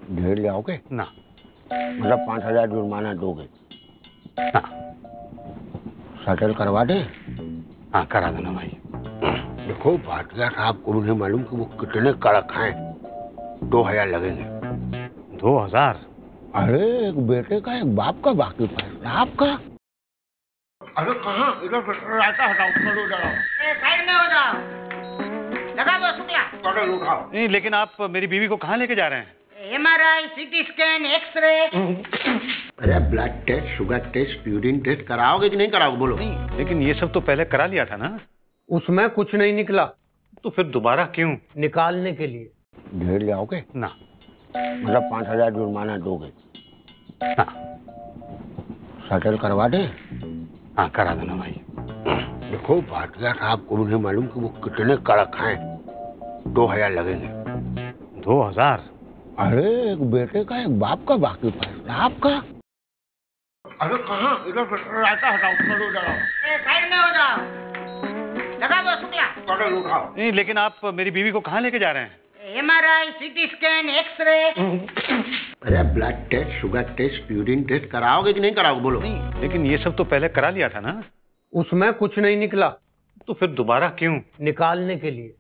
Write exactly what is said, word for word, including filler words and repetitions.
ढेर ले आओगे ना। मतलब पाँच हजार जुर्माना दोगे ना। सेटल करवा दे। हाँ करा देना भाई। देखो भाटिया साहब को मुझे मालूम कि वो कितने कड़क हैं। दो हजार लगेंगे। दो हजार? अरे एक बेटे का एक बाप का बाकी पैसा आपका। अरे कहाँ इधर रास्ता हटाओ, करो डराओ, साइड में हो जाओ, लगा दो शुक्ला। करो उठाओ। नहीं लेकिन आप मेरी बीवी को कहाँ लेके जा रहे हैं? MRI, CT scan, x-ray. अरे blood test, sugar test, urine test कराओगे कि नहीं कराओगे बोलो? नहीं लेकिन ये सब तो पहले करा लिया था ना। उसमें कुछ नहीं निकला। तो फिर दोबारा क्यों? निकालने के लिए। ढेर ले आओगे ना। मतलब पाँच हजार जुर्माना दोगे। हाँ। सेटल करवा दे। हाँ करा देना भाई। देखो भाटिया साहब को मुझे मालूम कि वो कितने कड़क हैं। दो हजार लगेंगे। दो हजार? अरे एक बेटे का एक बाप का बाकी पैसा आपका। अरे कहाँ इधर रास्ता हटाओ, करो डराओ, साइड में हो जाओ, लगा दो शुक्ला। करो उठाओ। नहीं लेकिन आप मेरी बीवी को कहाँ लेके जा रहे हैं? MRI, CT scan, x-ray. अरे blood test, sugar test, urine test कराओगे कि नहीं कराओगे बोलो? नहीं लेकिन ये सब तो पहले करा लिया था ना। उसमें कुछ नहीं निकला। तो फिर दोबारा क्यों? निकालने के लिए।